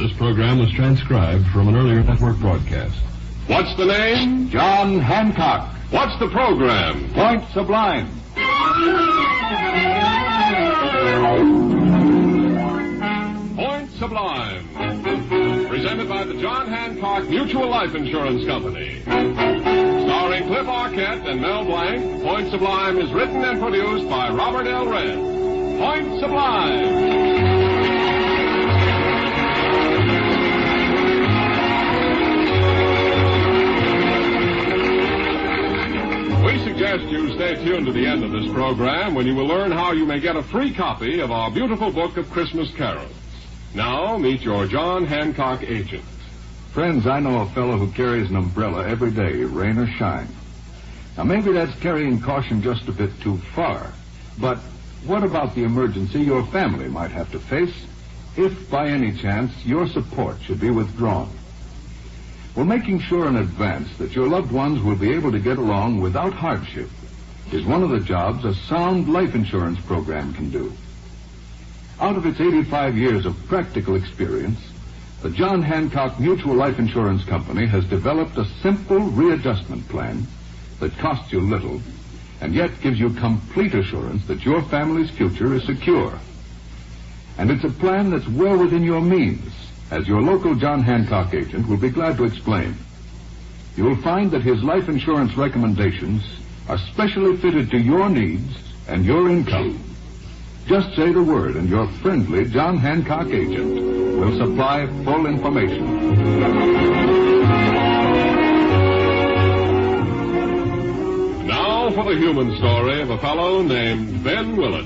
This program was transcribed from an earlier network broadcast. What's the name? John Hancock. What's the program? Point Sublime. Point Sublime. Presented by the John Hancock Mutual Life Insurance Company. Starring Cliff Arquette and Mel Blanc, Point Sublime is written and produced by Robert L. Red. Point Sublime. We suggest you stay tuned to the end of this program when you will learn how you may get a free copy of our beautiful book of Christmas carols. Now, meet your John Hancock agent. Friends, I know a fellow who carries an umbrella every day, rain or shine. Now, maybe that's carrying caution just a bit too far. But what about the emergency your family might have to face if, by any chance, your support should be withdrawn? Well, making sure in advance that your loved ones will be able to get along without hardship is one of the jobs a sound life insurance program can do. Out of its 85 years of practical experience, the John Hancock Mutual Life Insurance Company has developed a simple readjustment plan that costs you little and yet gives you complete assurance that your family's future is secure. And it's a plan that's well within your means, as your local John Hancock agent will be glad to explain. You'll find that his life insurance recommendations are specially fitted to your needs and your income. Just say the word, and your friendly John Hancock agent will supply full information. Now for the human story of a fellow named Ben Willett.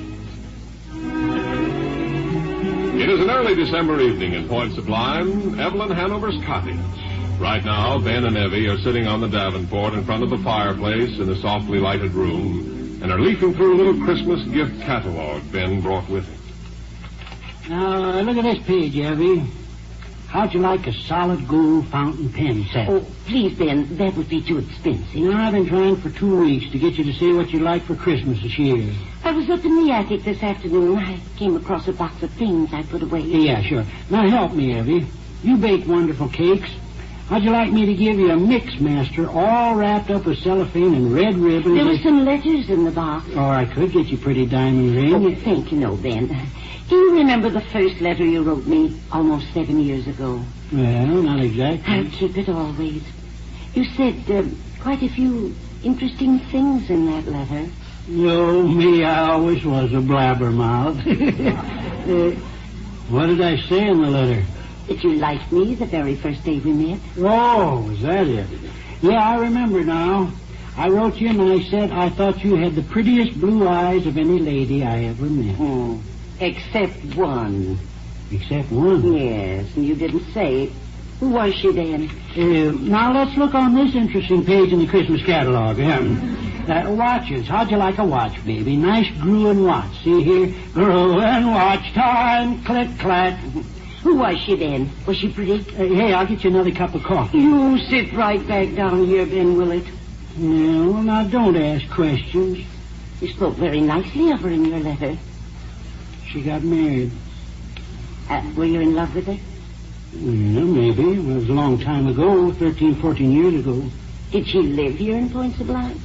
It is an early December evening in Point Sublime, Evelyn Hanover's cottage. Right now, Ben and Evie are sitting on the Davenport in front of the fireplace in the softly lighted room and are leafing through a little Christmas gift catalog Ben brought with him. Now, look at this page, Evie. How'd you like a solid gold fountain pen set? Oh, please, Ben, that would be too expensive. You know, I've been trying for 2 weeks to get you to say what you'd like for Christmas this year. I was up in the attic this afternoon. I came across a box of things I put away. Yeah, sure. Now, help me, Evie. You bake wonderful cakes. How'd you like me to give you a mix master all wrapped up with cellophane and red ribbons? There were some letters in the box. Or I could get you a pretty diamond ring. Oh, thank you, no, Ben. Do you remember the first letter you wrote me almost 7 years ago? Well, not exactly. I'll keep it always. You said quite a few interesting things in that letter. No, me, I always was a blabbermouth. What did I say in the letter? That you liked me the very first day we met. Oh, is that it? Yeah, I remember now. I wrote you and I said I thought you had the prettiest blue eyes of any lady I ever met. Oh, except one. Except one? Yes, and you didn't say. Who was she then? Now, let's look on this interesting page in the Christmas catalog. Watches. How'd you like a watch, baby? Nice Gruen watch. See here? Gruen watch time. Click, clack. Who was she then? Was she pretty? Hey, I'll get you another cup of coffee. You sit right back down here, Ben Willett. Yeah, well, now, don't ask questions. You spoke very nicely of her in your letter. She got married. Were you in love with her? Yeah, maybe. Well, it was a long time ago, 13, 14 years ago. Did she live here in Point Sublime?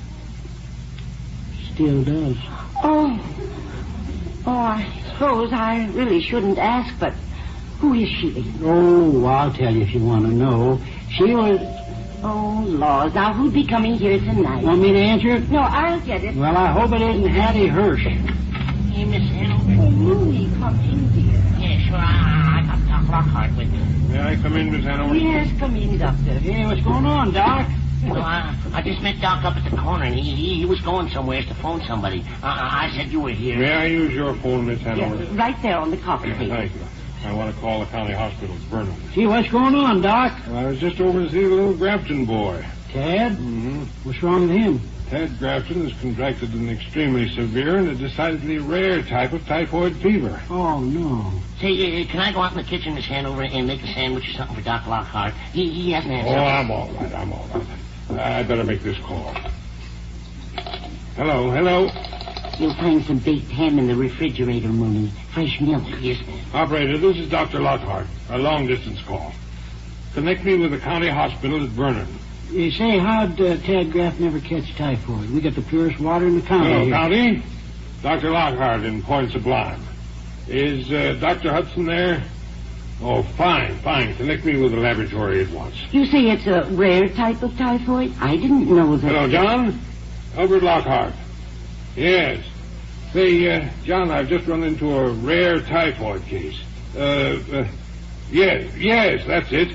Still does. Oh, I suppose I really shouldn't ask, but who is she? Oh, I'll tell you if you want to know. She was... Oh, Laws, now who'd be coming here tonight? Want me to answer it? No, I'll get it. Well, I hope it isn't Hattie Hirsch. Hey, Miss Hanover. Oh, Mooney, come in, dear. Yeah, sure. I got Doc Lockhart with me. May I come in, Miss Hanover? Yes, come in, Doctor. Hey, what's going on, Doc? Well, I just met Doc up at the corner, and he was going somewhere to phone somebody. I said you were here. May I use your phone, Miss Hanover? Yeah, right there on the coffee table. Thank you. I want to call the county hospital at Vernon. Gee, what's going on, Doc? Well, I was just over to see the little Grafton boy. Tad? Mm-hmm. What's wrong with him? Tad Grafton has contracted an extremely severe and a decidedly rare type of typhoid fever. Oh, no. Say, can I go out in the kitchen, Miss Hanover, and make a sandwich or something for Doc Lockhart? He hasn't had Oh, I'm all right. I'd better make this call. Hello. You'll find some baked ham in the refrigerator, Mooney. Fresh milk. Yes. Operator, this is Dr. Lockhart. A long-distance call. Connect me with the county hospital at Vernon. You say, how'd Tad Graff never catch typhoid? We got the purest water in the county. Hello, here. County. Dr. Lockhart in Point Sublime. Is Dr. Hudson there? Oh, fine. Connect me with the laboratory at once. You say it's a rare type of typhoid? I didn't know that. Hello, John? Albert Lockhart. Yes. Say, John, I've just run into a rare typhoid case. Yes, that's it.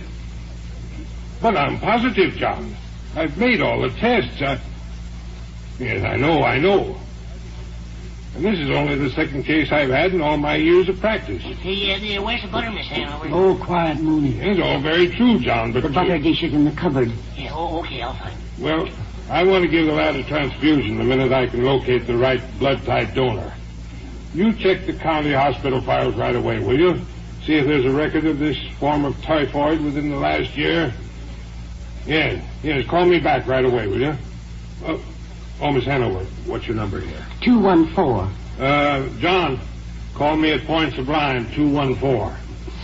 But I'm positive, John. I've made all the tests. Yes, I know. And this is only the second case I've had in all my years of practice. Hey, where's the butter, Miss Hanover? Oh, quiet, Mooney. It's all very true, John, but... The butter dish is in the cupboard. Yeah, okay, I'll find it. Well, I want to give the lad a transfusion the minute I can locate the right blood-type donor. You check the county hospital files right away, will you? See if there's a record of this form of typhoid within the last year. Yes, call me back right away, will you? Oh, Miss Hanover, what's your number here? 214. John, call me at Point Sublime, 214.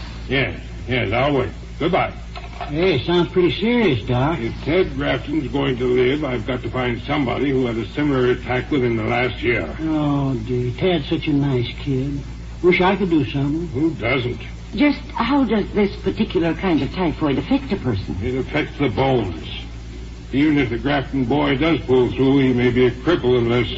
Yes, I'll wait. Goodbye. Hey, sounds pretty serious, Doc. If Ted Grafton's going to live, I've got to find somebody who had a similar attack within the last year. Oh, dear. Tad's such a nice kid. Wish I could do something. Who doesn't? Just how does this particular kind of typhoid affect a person? It affects the bones. Even if the Grafton boy does pull through, he may be a cripple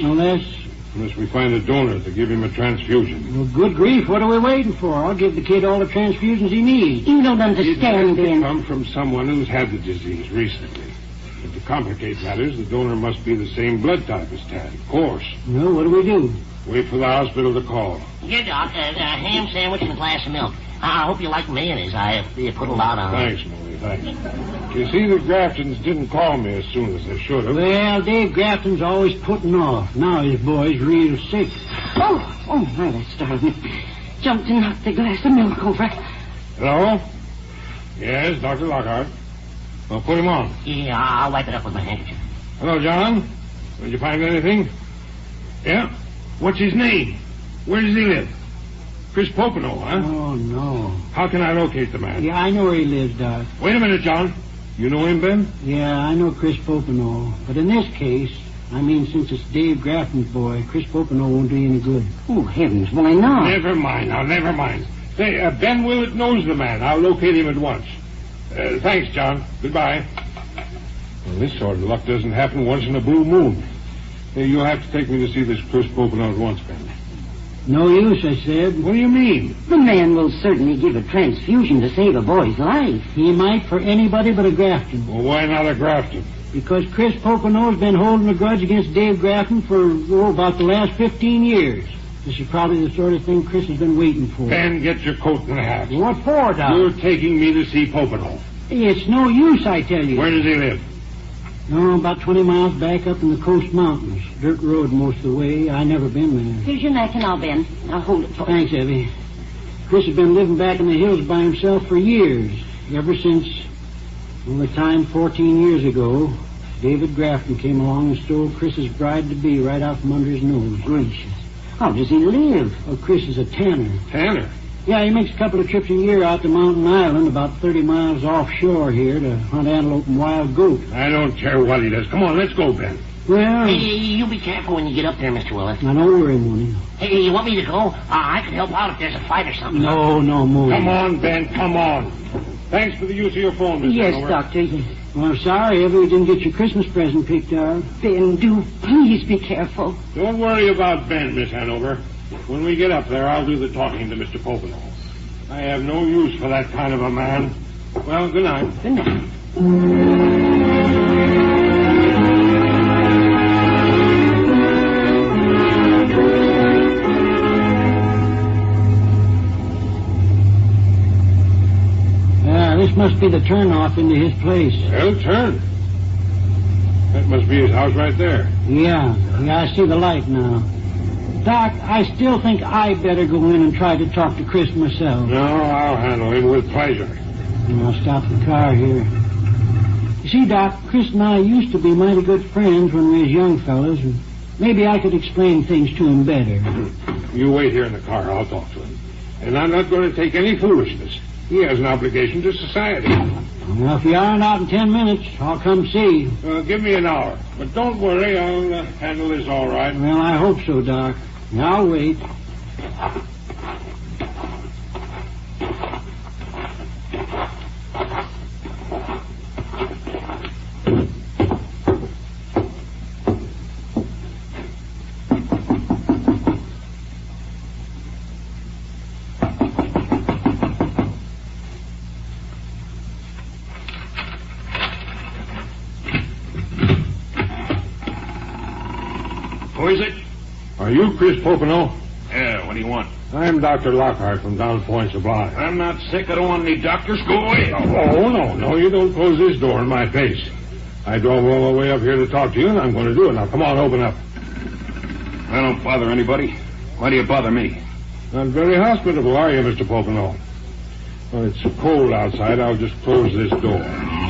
unless we find a donor to give him a transfusion. Well, good grief, what are we waiting for? I'll give the kid all the transfusions he needs. You don't It understand, has to Ben. come from someone who's had the disease recently. But to complicate matters, the donor must be the same blood type as Tad, of course. Well, what do we do? Wait for the hospital to call. Here, Doc, a ham sandwich and a glass of milk. I hope you like mayonnaise. I put a lot on it. Thanks, Molly, thanks. You see, the Graftons didn't call me as soon as they should have. Well, Dave Grafton's always putting off. Now his boy's real sick. Oh, my, that startled me. Jumped and knocked the glass of milk over. Hello? Yes, Dr. Lockhart. Well, put him on. Yeah, I'll wipe it up with my handkerchief. Hello, John. Did you find anything? Yeah? What's his name? Where does he live? Chris Popenoe, huh? Oh, no. How can I locate the man? Yeah, I know where he lives, Doc. Wait a minute, John. You know him, Ben? Yeah, I know Chris Popenoe. But in this case, since it's Dave Grafton's boy, Chris Popenoe won't do you any good. Oh, heavens, why not? Never mind. Say, Ben Willett knows the man. I'll locate him at once. Thanks, John. Goodbye. Well, this sort of luck doesn't happen once in a blue moon. Hey, you'll have to take me to see this Chris Popenoe at once, Ben. No use, I said. What do you mean? The man will certainly give a transfusion to save a boy's life. He might for anybody but a Grafton. Well, why not a Grafton? Because Chris Popenoe's been holding a grudge against Dave Grafton for, about the last 15 years. This is probably the sort of thing Chris has been waiting for. Ben, get your coat and hat. What for, Doc? You're taking me to see Popenoe. It's no use, I tell you. Where does he live? Oh, about 20 miles back up in the Coast Mountains. Dirt road most of the way. I never been there. Here's your knife, Ben. I'll hold it for you. Thanks, Evie. Chris has been living back in the hills by himself for years. Ever since, the time 14 years ago, David Grafton came along and stole Chris's bride-to-be right out from under his nose. Gracious. How does he live? Oh, Chris is a tanner. Tanner? Yeah, he makes a couple of trips a year out to Mountain Island, about 30 miles offshore here, to hunt antelope and wild goat. I don't care what he does. Come on, let's go, Ben. Well, Hey, you be careful when you get up there, Mr. Willett. now don't worry, Mooney. Hey, you want me to go? I can help out if there's a fight or something. No, Mooney. Come on, Ben, come on. Thanks for the use of your phone, Mr. Yes, Hanover. Doctor. Well, I'm sorry, Evie didn't get your Christmas present picked out. Ben, do please be careful. Don't worry about Ben, Miss Hanover. When we get up there, I'll do the talking to Mr. Popenoe. I have no use for that kind of a man. Well, good night. Good night. This must be the turnoff into his place. Well, turn. That must be his house right there. Yeah, I see the light now. Doc, I still think I better go in and try to talk to Chris myself. No, I'll handle him with pleasure. I'll stop the car here. You see, Doc, Chris and I used to be mighty good friends when we was young fellas. And Maybe I could explain things to him better. You wait here in the car. I'll talk to him. And I'm not going to take any foolishness. He has an obligation to society. Well, if you aren't out in 10 minutes, I'll come see you. Give me an hour. But don't worry, I'll handle this all right. Well, I hope so, Doc. I'll wait. Who is it? Are you Chris Popenoe? Yeah, what do you want? I'm Dr. Lockhart from down Point Sublime. I'm not sick. I don't want any doctors. Go away. Oh, no. You don't close this door in my face. I drove all the way up here to talk to you, and I'm going to do it. Now, come on, open up. I don't bother anybody. Why do you bother me? Not very hospitable, are you, Mr. Popenoe? Well, it's cold outside. I'll just close this door.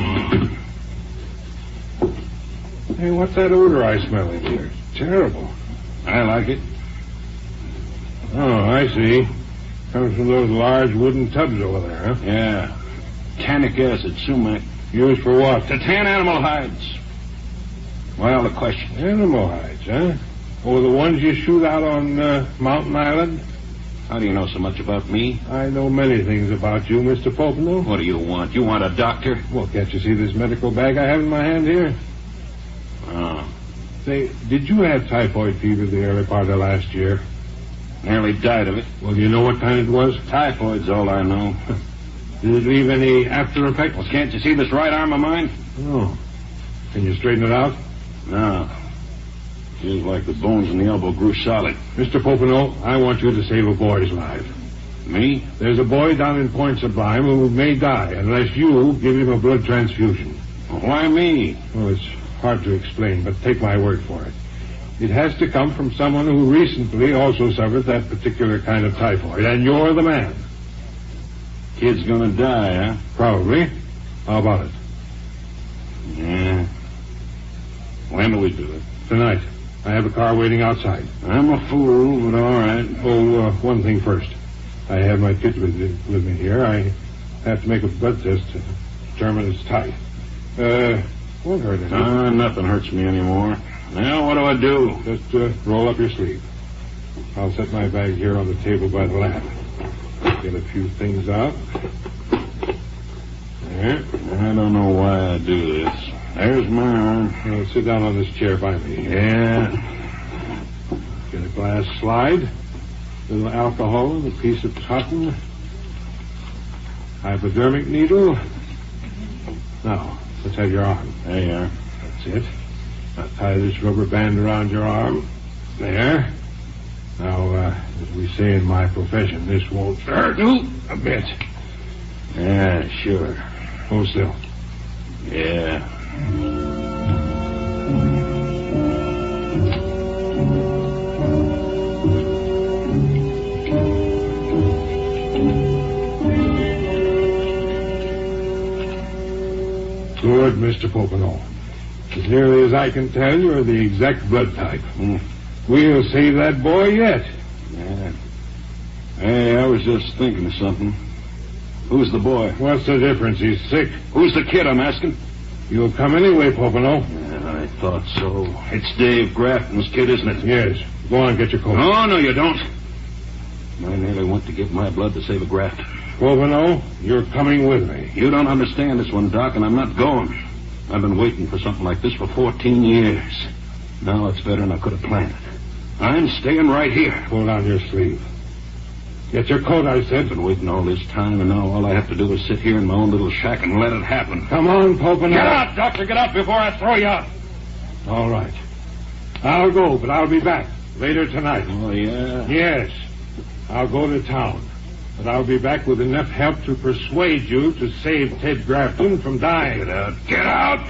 Hey, what's that odor I smell in here? It's terrible. I like it. Oh, I see. Comes from those large wooden tubs over there, huh? Yeah. Tannic acid, sumac. Used for what? To tan animal hides. Well, the question. Animal hides, huh? Oh, the ones you shoot out on Mountain Island? How do you know so much about me? I know many things about you, Mr. Popenoe. What do you want? You want a doctor? Well, can't you see this medical bag I have in my hand here? Oh. Say, did you have typhoid fever the early part of last year? Nearly died of it. Well, do you know what kind it was? Typhoid's all I know. Did it leave any after effects? Well, can't you see this right arm of mine? No. Can you straighten it out? No. Feels like the bones in the elbow grew solid. Mr. Popenoe, I want you to save a boy's life. Me? There's a boy down in Point Sublime who may die unless you give him a blood transfusion. Why me? Well, it's hard to explain, but take my word for it. It has to come from someone who recently also suffered that particular kind of typhoid, and you're the man. Kid's gonna die, huh? Probably. How about it? Yeah. When do we do it? Tonight. I have a car waiting outside. I'm a fool, but all right. Oh, one thing first. I have my kit with me here. I have to make a blood test to determine its type. Won't hurt any. Nothing hurts me anymore. Now, what do I do? Just roll up your sleeve. I'll set my bag here on the table by the lamp. Get a few things out. There. I don't know why I do this. There's my arm. Now, sit down on this chair by me. Yeah. Get a glass slide. A little alcohol and a piece of cotton. Hypodermic needle. Now, let's have your arm. There you are. That's it. Now tie this rubber band around your arm. There. Now, as we say in my profession, this won't hurt a bit. Yeah, sure. Hold still. Yeah. Good, Mr. Popenoe. As nearly as I can tell, you're the exact blood type. We'll save that boy yet. Yeah. Hey, I was just thinking of something. Who's the boy? What's the difference? He's sick. Who's the kid, I'm asking? You'll come anyway, Popenoe. Yeah, I thought so. It's Dave Grafton's kid, isn't it? Yes. Go on, get your coat. Oh, no, you don't. I nearly went to give my blood to save a graft. Popenoe, you're coming with me. You don't understand this one, Doc, and I'm not going. I've been waiting for something like this for 14 years. Now it's better than I could have planned. I'm staying right here. Pull down your sleeve. Get your coat, I said. I've been waiting all this time, and now all I have to do is sit here in my own little shack and let it happen. Come on, Popenoe. Get out, Doctor. Get out before I throw you out. All right. I'll go, but I'll be back later tonight. Oh, yeah? Yes. I'll go to town. But I'll be back with enough help to persuade you to save Ted Grafton from dying. Get out. Get out!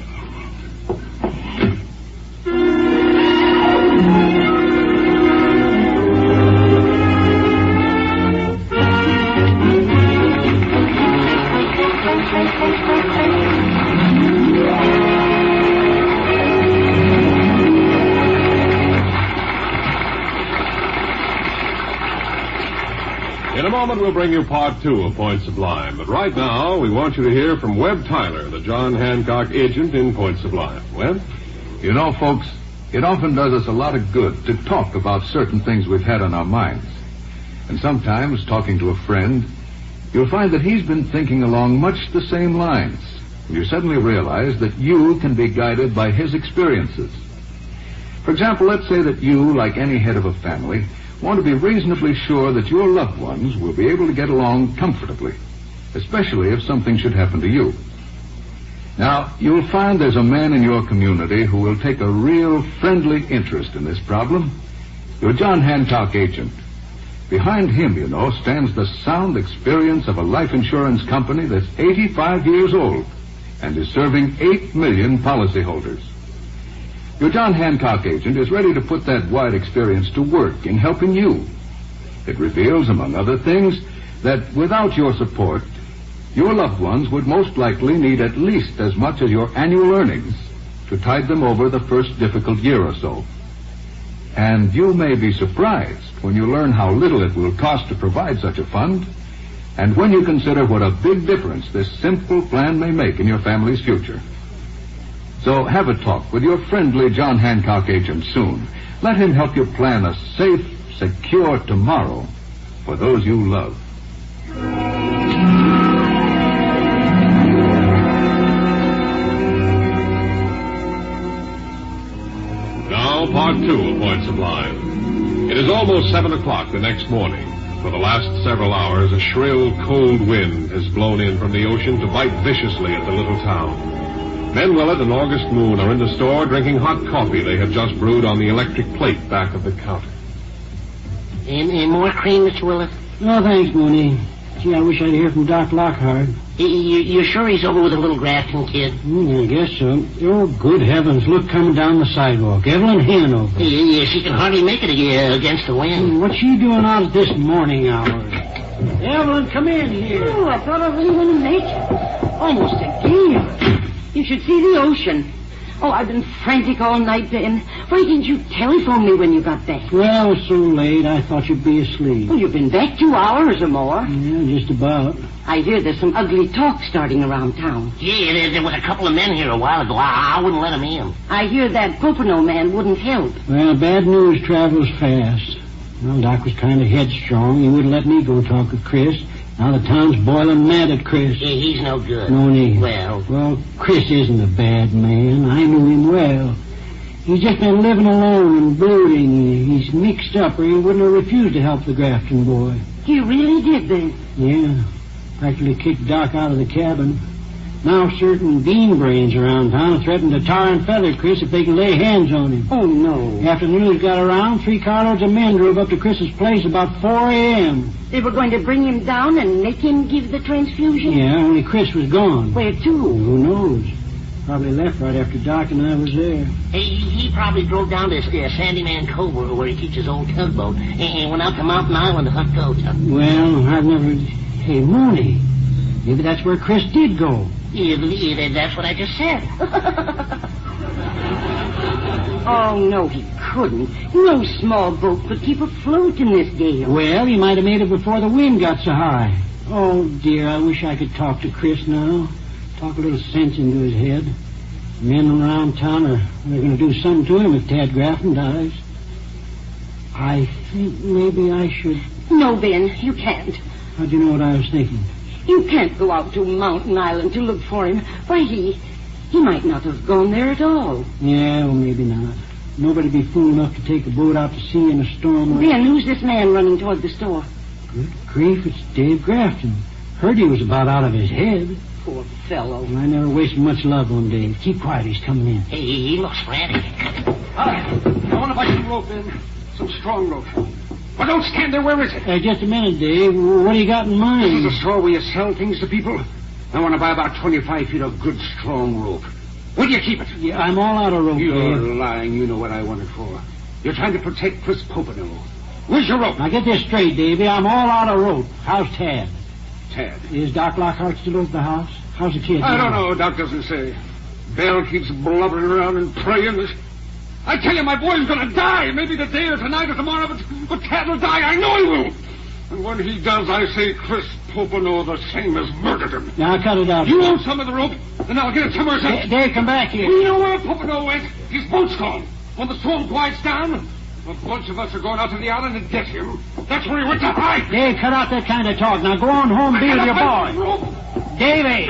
moment, we'll bring you part 2 of Point Sublime. But right now, we want you to hear from Webb Tyler, the John Hancock agent in Point Sublime. Webb? You know, folks, it often does us a lot of good to talk about certain things we've had on our minds. And sometimes, talking to a friend, you'll find that he's been thinking along much the same lines. And you suddenly realize that you can be guided by his experiences. For example, let's say that you, like any head of a family, want to be reasonably sure that your loved ones will be able to get along comfortably, especially if something should happen to you. Now, you'll find there's a man in your community who will take a real friendly interest in this problem. Your John Hancock agent. Behind him, you know, stands the sound experience of a life insurance company that's 85 years old and is serving 8 million policyholders. Your John Hancock agent is ready to put that wide experience to work in helping you. It reveals, among other things, that without your support, your loved ones would most likely need at least as much as your annual earnings to tide them over the first difficult year or so. And you may be surprised when you learn how little it will cost to provide such a fund, and when you consider what a big difference this simple plan may make in your family's future. So have a talk with your friendly John Hancock agent soon. Let him help you plan a safe, secure tomorrow for those you love. Now, part 2 of Point Sublime. It is almost 7 o'clock the next morning. For the last several hours, a shrill, cold wind has blown in from the ocean to bite viciously at the little town. Ben Willett and August Moon are in the store drinking hot coffee they have just brewed on the electric plate back of the counter. Any more cream, Mr. Willett? No, thanks, Mooney. Gee, I wish I'd hear from Doc Lockhart. You sure he's over with the little Grafton kid? I guess so. Oh, good heavens, look coming down the sidewalk. Evelyn Hanover. Yeah, she can hardly make it against the wind. What's she doing out at this morning hour? Evelyn, come in here. Oh, I thought I really want to make it. Almost a gale. You should see the ocean. Oh, I've been frantic all night, Ben. Why didn't you telephone me when you got back? Well, it was so late, I thought you'd be asleep. Well, you've been back 2 hours or more. Yeah, just about. I hear there's some ugly talk starting around town. Yeah, there was a couple of men here a while ago. I wouldn't let them in. I hear that Pocono man wouldn't help. Well, bad news travels fast. Well, Doc was kind of headstrong. He wouldn't let me go talk with Chris. Now the town's boiling mad at Chris. Yeah, he's no good. Mooney. Well, Chris isn't a bad man. I knew him well. He's just been living alone and brooding. He's mixed up, or he wouldn't have refused to help the Grafton boy. He really did, Ben. Yeah. Practically kicked Doc out of the cabin. Now certain bean brains around town threaten to tar and feather Chris if they can lay hands on him. Oh, no. After the news got around, 3 carloads of men drove up to Chris's place about 4 a.m. They were going to bring him down and make him give the transfusion? Yeah, only Chris was gone. Where to? Who knows? Probably left right after Doc and I was there. Hey, he probably drove down to Sandyman Cove where he keeps his old tugboat and went out to Mountain Island to hunt goats. Well, I've never... Hey, Mooney, maybe that's where Chris did go. Yeah, that's what I just said. Oh, no, he couldn't. No small boat could keep afloat in this gale. Well, he might have made it before the wind got so high. Oh, dear, I wish I could talk to Chris now. Talk a little sense into his head. Men around town they're going to do something to him if Tad Grafton dies. I think maybe I should... No, Ben, you can't. How'd you know what I was thinking? You can't go out to Mountain Island to look for him. Why, he might not have gone there at all. Yeah, well, maybe not. Nobody'd be fool enough to take a boat out to sea in a storm. Ben, who's this man running toward the store? Good grief, it's Dave Grafton. Heard he was about out of his head. Poor fellow. I never wasted much love on Dave. Keep quiet, he's coming in. Hey, he looks frantic. Hi. I want to buy some rope, Ben. Some strong rope. Well, don't stand there. Where is it? Just a minute, Dave. What do you got in mind? This is a store where you sell things to people. I want to buy about 25 feet of good, strong rope. Where do you keep it? Yeah, I'm all out of rope, You're Dave. lying. You know what I want it for. You're trying to protect Chris Pocono. Where's your rope? Now, get this straight, Davy. I'm all out of rope. How's Tad? Tad. Is Doc Lockhart still over the house? How's the kid? I don't know. Doc doesn't say. Bell keeps blubbering around and praying. I tell you, my boy's going to die. Maybe today or tonight or tomorrow, but Tad will die. I know he will. And when he does, I say Chris Popenoe the same as murdered him. Now, cut it out. You want some of the rope, and I'll get it somewhere else. Dave, come back here. We know where Popenoe went. His boat's gone. When the storm quiets down, a bunch of us are going out to the island and get him. That's where he went to hide. Dave, cut out that kind of talk. Now go on home and be with your boy. Davey!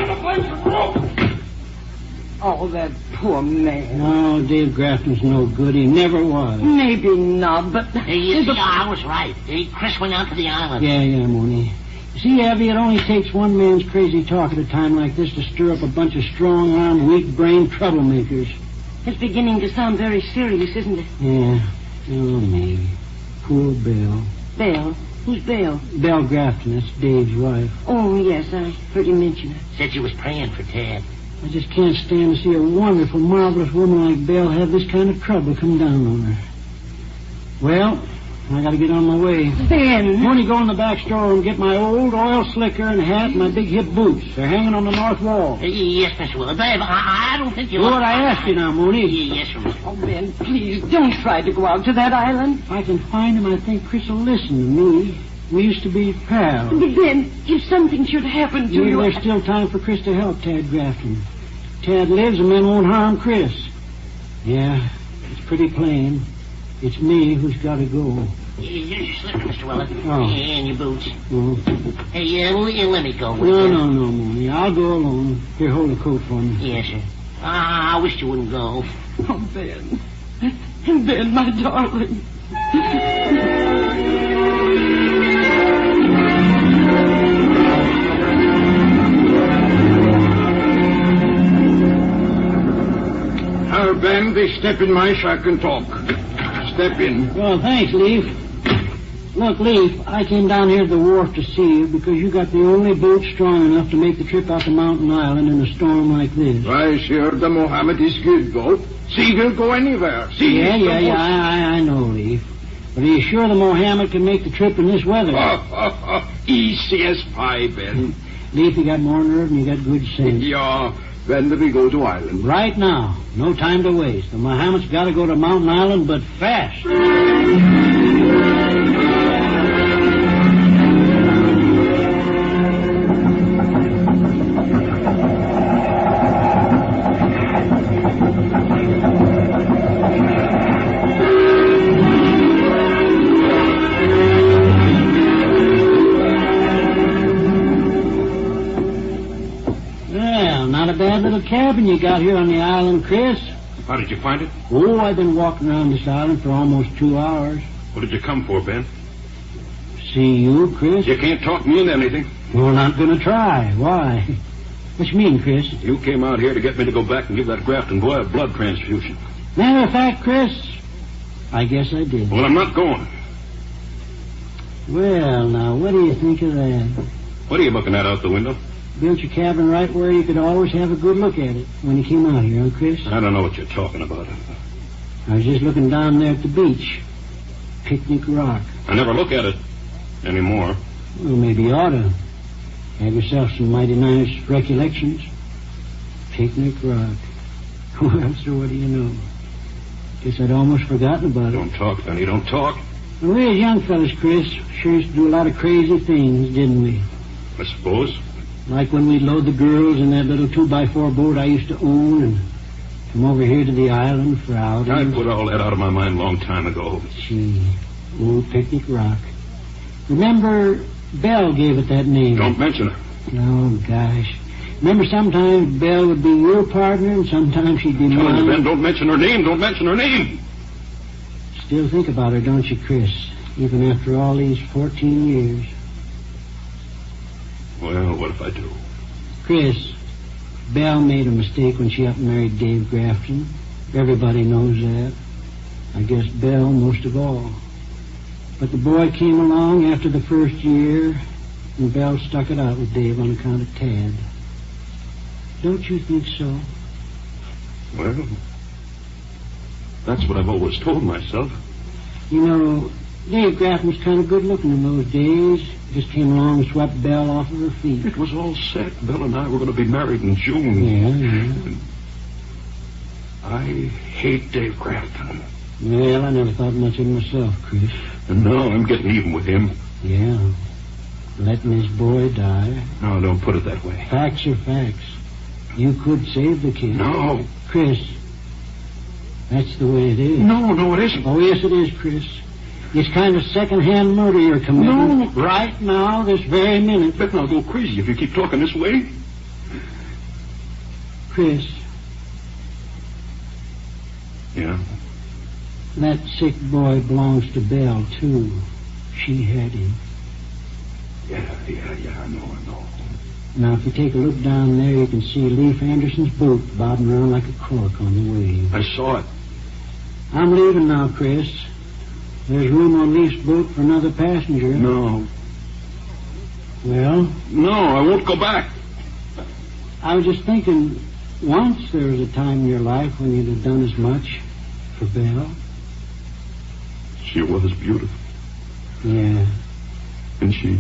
Oh, that poor man. No, Dave Grafton's no good. He never was. Maybe not, but... Hey, you see, I was right. Hey, Chris went out to the island. Yeah, Mooney. You see, Abby, it only takes one man's crazy talk at a time like this to stir up a bunch of strong-armed, weak-brained troublemakers. It's beginning to sound very serious, isn't it? Yeah. Oh, maybe. Poor Belle. Belle? Who's Belle? Belle Grafton. That's Dave's wife. Oh, yes, I heard you mention her. Said she was praying for Ted. I just can't stand to see a wonderful, marvelous woman like Belle have this kind of trouble come down on her. Well, I gotta get on my way. Ben! Mooney, go in the back store and get my old oil slicker and hat and my big hip boots. They're hanging on the north wall. Yes, Mr. Willard. I don't think you... Do what I asked you now, Mooney. Yes, sir, Mr. Oh, Ben, please, don't try to go out to that island. If I can find him, I think Chris will listen to me. We used to be pals. But Ben, if something should happen to you... There's still time for Chris to help Tad Grafton. Tad lives and men won't harm Chris. Yeah, it's pretty plain. It's me who's got to go. Here's your slipper, Mr. Willard. Oh. And your boots. Oh. Hey, let me go with you. No, Mooney. I'll go alone. Here, hold the coat for me. Yes, sir. I wish you wouldn't go. Oh, Ben. Ben, my darling. Ben, they step in my shack and talk. Step in. Well, thanks, Leaf. Look, Leaf, I came down here to the wharf to see you because you got the only boat strong enough to make the trip out to Mountain Island in a storm like this. Why, sure, the Mohammed is good boat. See, he'll go anywhere. See, I know, Leaf. But are you sure the Mohammed can make the trip in this weather? Easy as pie, Ben. Leaf, you got more nerve and you got good sense. Yeah. When do we go to Island? Right now. No time to waste. The Mohammed's got to go to Mountain Island, but fast. Cabin you got here on the island, Chris. How did you find it? Oh, I've been walking around this island for almost 2 hours. What did you come for, Ben? See you, Chris? You can't talk me into anything. We're not going to try. Why? What you mean, Chris? You came out here to get me to go back and give that Grafton boy a blood transfusion. Matter of fact, Chris, I guess I did. Well, I'm not going. Well, now, what do you think of that? What are you looking at out the window? Built your cabin right where you could always have a good look at it when you came out here, huh, Chris? I don't know what you're talking about. I was just looking down there at the beach. Picnic Rock. I never look at it anymore. Well, maybe you ought to. Have yourself some mighty nice recollections. Picnic Rock. Well, so what do you know? Guess I'd almost forgotten about it. Don't talk, Benny, don't talk. Well, we as young fellas, Chris, sure used to do a lot of crazy things, didn't we? I suppose. Like when we'd load the girls in that little 2x4 boat I used to own and come over here to the island for outings. I put all that out of my mind a long time ago. Gee, old Picnic Rock. Remember, Belle gave it that name. Don't mention her. Oh, gosh. Remember sometimes Belle would be your partner and sometimes she'd be Telling mine. you, Ben, don't mention her name. Don't mention her name. Still think about her, don't you, Chris? Even after all these 14 years. Well, what if I do? Chris, Belle made a mistake when she up and married Dave Grafton. Everybody knows that. I guess Belle most of all. But the boy came along after the first year, and Belle stuck it out with Dave on account of Tad. Don't you think so? Well, that's what I've always told myself. You know, Dave Grafton was kind of good looking in those days. Just came along and swept Belle off of her feet. It was all set. Belle and I were going to be married in June. Yeah. I hate Dave Grafton. Well, I never thought much of him myself, Chris. And now I'm getting even with him. Yeah. letting his boy die. No, don't put it that way. Facts are facts. You could save the kid. No. Chris, that's the way it is. No, it isn't. Oh, yes, it is, Chris. It's kind of second-hand murder you're committing. No. Right now, this very minute. But I'll go crazy if you keep talking this way. Chris. Yeah? That sick boy belongs to Belle, too. She had him. Yeah, I know. Now, if you take a look down there, you can see Leif Anderson's boat bobbing around like a cork on the wave. I saw it. I'm leaving now, Chris. There's room on Leif's boat for another passenger. No. Well? No, I won't go back. I was just thinking, once there was a time in your life when you'd have done as much for Belle. She was beautiful. Yeah. And she...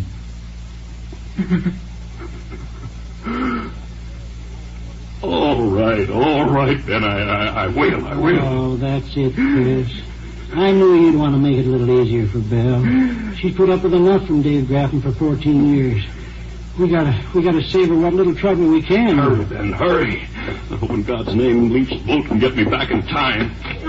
All right, then I will. Oh, that's it, Chris. I knew you'd want to make it a little easier for Belle. She's put up with enough from Dave Graffin for 14 years. We gotta save her what little trouble we can. Hurry, then, hurry. I hope in God's name Leif's boat can get me back in time.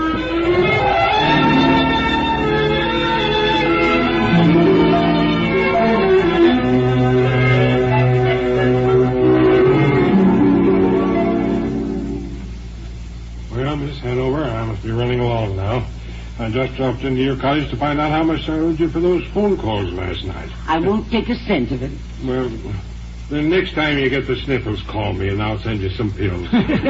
Well, Miss Hanover, I must be running along now. I just dropped into your cottage to find out how much I owed you for those phone calls last night. I won't take a cent of it. Well, then next time you get the sniffles, call me and I'll send you some pills.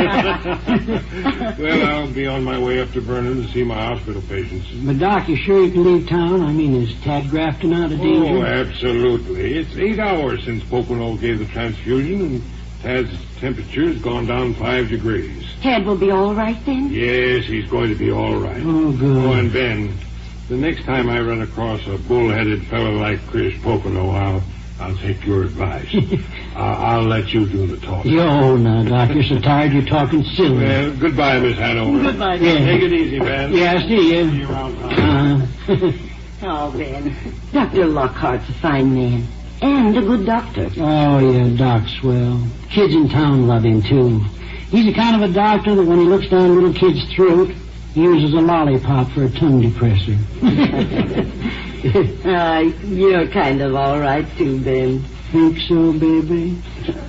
Well, I'll be on my way up to Vernon to see my hospital patients. But, Doc, you sure you can leave town? I mean, is Tad Grafton out of danger? Oh, absolutely. It's 8 hours since Pocono gave the transfusion, and Tad's temperature's gone down 5 degrees. Tad will be all right then? Yes, he's going to be all right. Oh, good. Oh, and Ben, the next time I run across a bull-headed fellow like Chris Pocono, I'll take your advice. I'll let you do the talking. Yo, now, Doc, you're so tired you're talking silly. Well, goodbye, Miss Hanover. Goodbye, yeah. Take it easy, Ben. Yeah, I see you. See you around town. Oh, Ben, Dr. Lockhart's a fine man. And a good doctor. Oh, yeah, Doc's swell. Kids in town love him, too. He's the kind of a doctor that when he looks down a little kid's throat, he uses a lollipop for a tongue depressor. You're kind of all right, too, Ben. Think so, baby?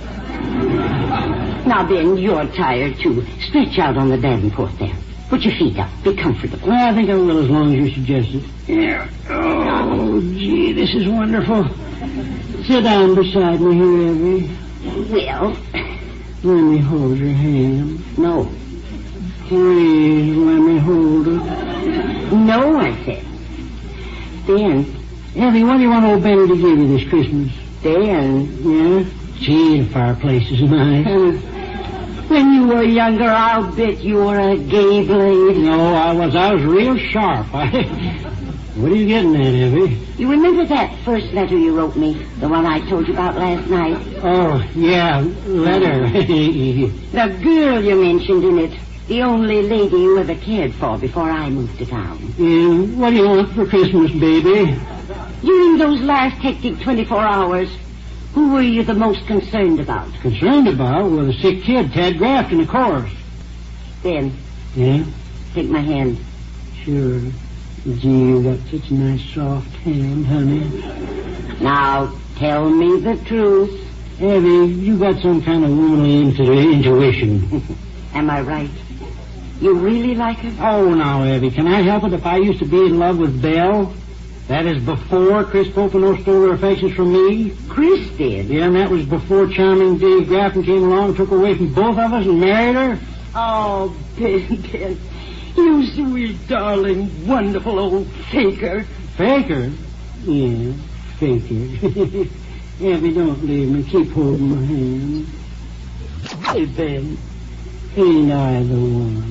Now, Ben, you're tired, too. Stretch out on the davenport there. Put your feet up. Be comfortable. Well, I think I will as long as you suggest it. Yeah. Oh, gee, this is wonderful. Sit down beside me here, Evie. Well... Let me hold your hand. No. Please, let me hold it. No, I said. Ben. Evie, what do you want old Benny to give you this Christmas? Ben. Yeah? Gee, the fireplace is nice. When you were younger, I'll bet you were a gay blade. No, I was real sharp. What are you getting at, Evie? You remember that first letter you wrote me? The one I told you about last night? Oh, yeah, letter. The girl you mentioned in it. The only lady you ever cared for before I moved to town. What do you want for Christmas, baby? During those last hectic 24 hours, who were you the most concerned about? Concerned about? Well, the sick kid, Tad Grafton, of course. Ben. Yeah? Take my hand. Sure. Gee, you got such a nice soft hand, honey. Now, tell me the truth. Evie, you got some kind of womanly intuition. Am I right? You really like her? Oh, now, Evie, can I help it if I used to be in love with Belle? That is before Chris Pocono stole her affections from me. Chris did? Yeah, and that was before charming Dave Grafton came along, took her away from both of us and married her. Oh, Ben. You sweet, darling, wonderful old faker. Faker? Yeah, faker. Evie, don't leave me. Keep holding my hand. Hey, Ben. Ain't I the one?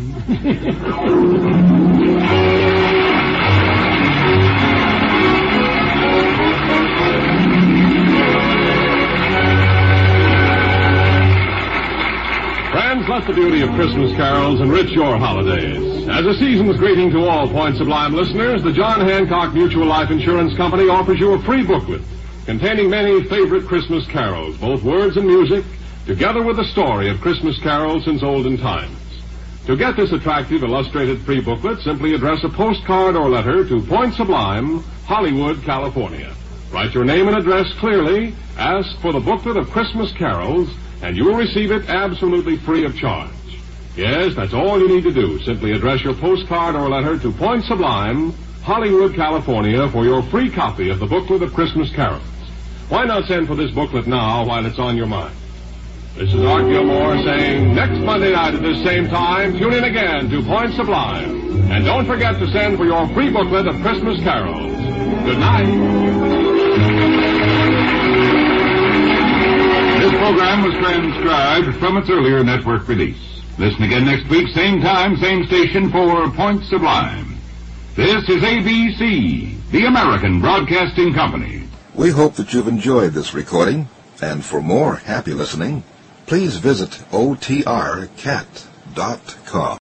Friends, let the beauty of Christmas carols enrich your holidays. As a season's greeting to all Point Sublime listeners, the John Hancock Mutual Life Insurance Company offers you a free booklet containing many favorite Christmas carols, both words and music, together with the story of Christmas carols since olden times. To get this attractive illustrated free booklet, simply address a postcard or letter to Point Sublime, Hollywood, California. Write your name and address clearly, ask for the booklet of Christmas carols, and you will receive it absolutely free of charge. Yes, that's all you need to do. Simply address your postcard or letter to Point Sublime, Hollywood, California, for your free copy of the booklet of Christmas carols. Why not send for this booklet now while it's on your mind? This is Art Gilmore saying, next Monday night at this same time, tune in again to Point Sublime. And don't forget to send for your free booklet of Christmas carols. Good night. This program was transcribed from its earlier network release. Listen again next week, same time, same station for Point Sublime. This is ABC, the American Broadcasting Company. We hope that you've enjoyed this recording, and for more happy listening, please visit otrcat.com.